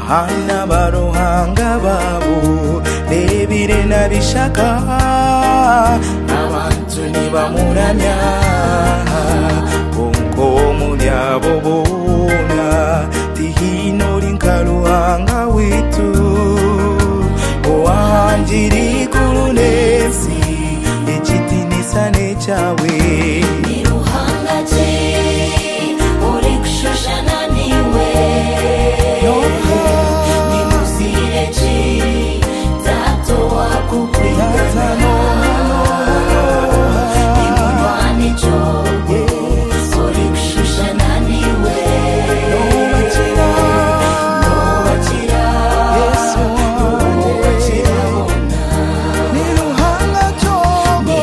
bahana baruhanga babo nebire nabishaka abantu nibamuramya konko mulyabo bona tihino linkaruhanga witu owanjiri kulunesi ekitinisane chawe niruhanga je uri kushushana niwe nimuzire ji tato wakukwigana nimurwani jogo uri kushushana niwe nobakira niruhanga jogo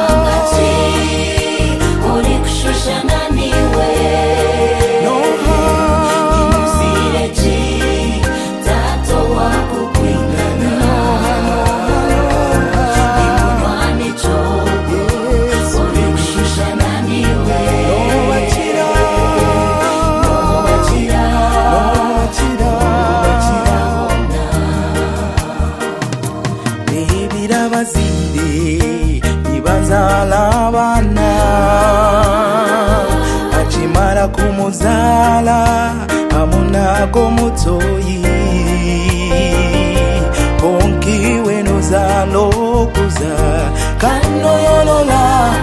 uri kushushana niwe nimuzire ji tato wakukwigana nimurwani jogo uri kushushana niwe nobakira nibira bazinde nibazala abana akimara kumuzala amunago mutoyi konkiwe nozalokuza kanoyolola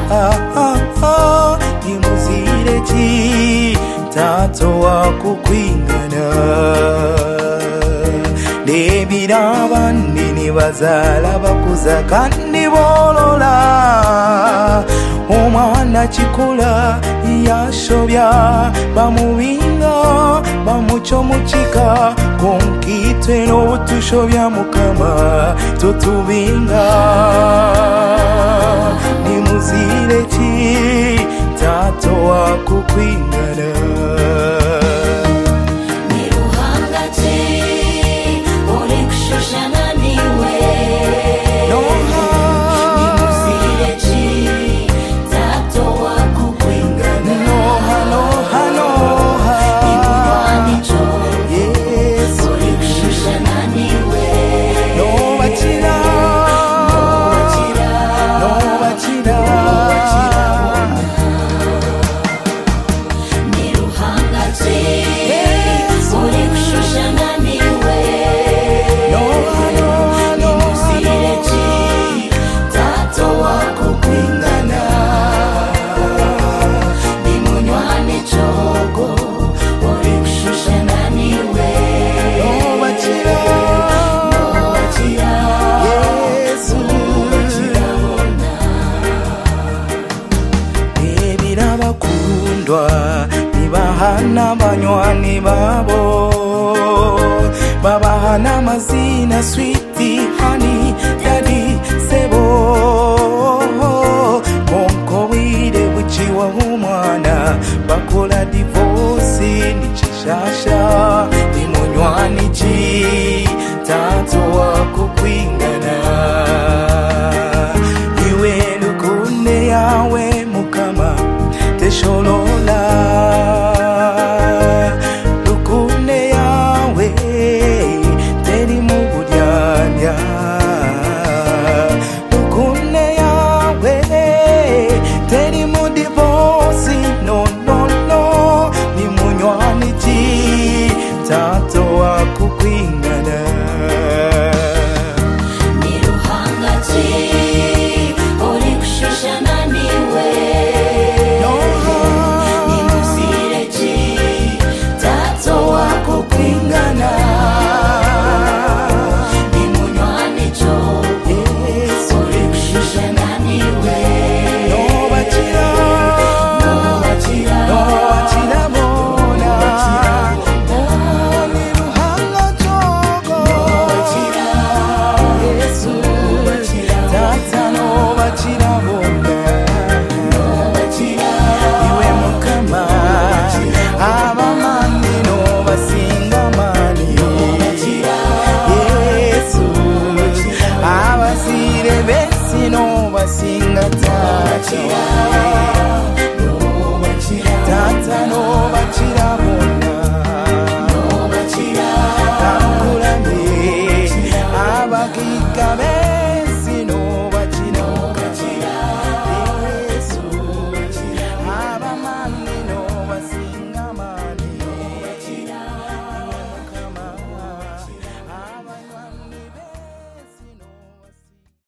nimuzire ki tato wakukwingana nebira abandi nibazala bakuza kandi bolola omwana kikula yashobya bamubinga bamucomukika konkitwe n'obutushobya mukama tutubinga nimuzire ki tato wakukwingana niruhanga je uri kushushana niwe nimuzire ji tato wakukwingana nimurwani jogo uri kushushana niwe nobakira niruhanga je uri kushushana niwe nimuzire ji tato wakukwingana nimunywani jogo uri kushushana niwe nobakira nebira bakundwa nibahana banywani babo babahana amazina switi hani dadi sebo konko wire buciwa umwana bakola divosi nikishasha nimunywani ki tato wakukwingana iwe lukunde yawe mukama tesholola lukunde yawe teri mu buryarya lukunde yawe teri mu divosi no nimunywani ki tato wakukwingana niruhanga je uri kushushana niwe nimuzire ji tato wakukwingana nimunywani jogo uri kushushana niwe nobakira bona niruhanga jogo tata nobakira bona iwe mukama abamani nobasinga mani yesu abasire besi nobasinga tata